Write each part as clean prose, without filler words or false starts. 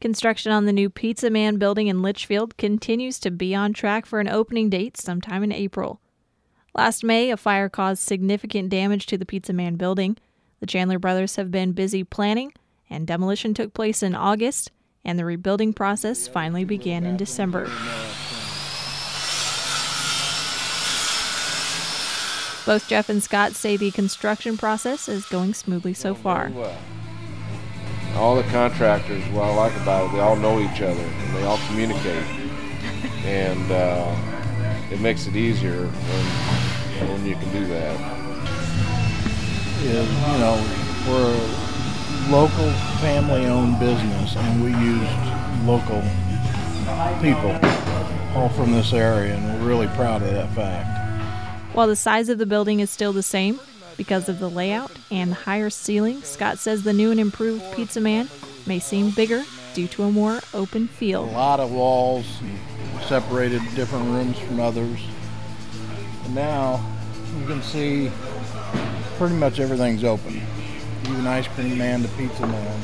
Construction on the new Pizza Man building in Litchfield continues to be on track for an opening date sometime in April. Last May, a fire caused significant damage to the Pizza Man building. The Chandler brothers have been busy planning, and demolition took place in August, and the rebuilding process finally began in December. Both Jeff and Scott say the construction process is going smoothly so far. All the contractors, what I like about it, they all know each other and they all communicate, and it makes it easier when you can do that. We're a local family-owned business, and we used local people, all from this area, and we're really proud of that fact. While the size of the building is still the same, because of the layout and the higher ceiling, Scott says the new and improved Pizza Man may seem bigger due to a more open feel. A lot of walls separated different rooms from others. And now you can see pretty much everything's open. Even Ice Cream Man to Pizza Man.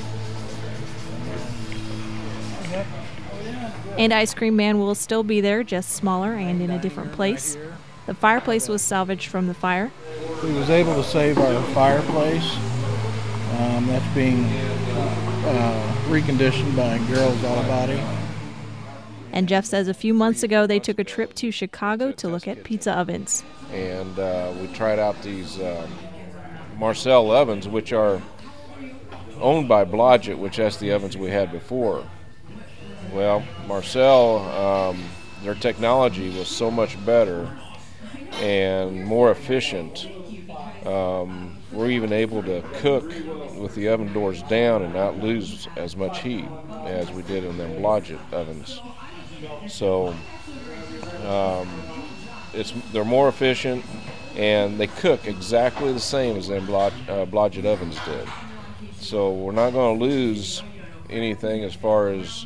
And Ice Cream Man will still be there, just smaller and in a different place. The fireplace was salvaged from the fire. We was able to save our fireplace. That's being reconditioned by Girls Auto Body. And Jeff says a few months ago they took a trip to Chicago to look at pizza ovens. And we tried out these Marcel ovens, which are owned by Blodgett, which that's the ovens we had before. Well, Marcel, their technology was so much better and more efficient. We're even able to cook with the oven doors down and not lose as much heat as we did in them Blodgett ovens. So they're more efficient, and they cook exactly the same as them Blodgett ovens did. So we're not going to lose anything as far as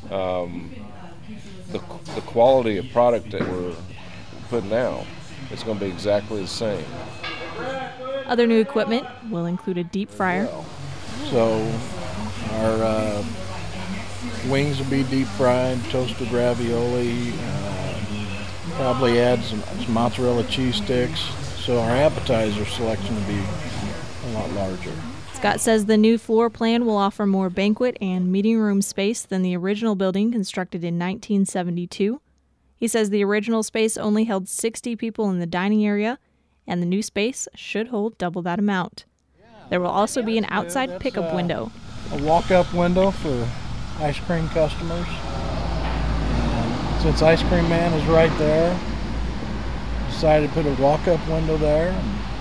the quality of product that we're putting out. It's going to be exactly the same. Other new equipment will include a deep fryer. So our wings will be deep fried, toasted ravioli, probably add some mozzarella cheese sticks. So our appetizer selection will be a lot larger. Scott says the new floor plan will offer more banquet and meeting room space than the original building constructed in 1972. He says the original space only held 60 people in the dining area, and the new space should hold double that amount. There will also be an outside pickup window. A walk-up window for ice cream customers. Since Ice Cream Man is right there, decided to put a walk-up window there.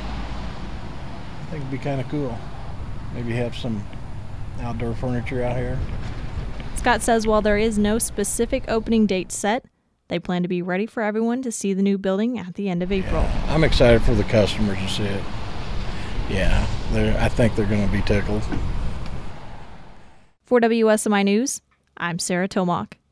I think it'd be kind of cool. Maybe have some outdoor furniture out here. Scott says while there is no specific opening date set, they plan to be ready for everyone to see the new building at the end of April. Yeah, I'm excited for the customers to see it. Yeah, I think they're going to be tickled. For WSMI News, I'm Sarah Tomac.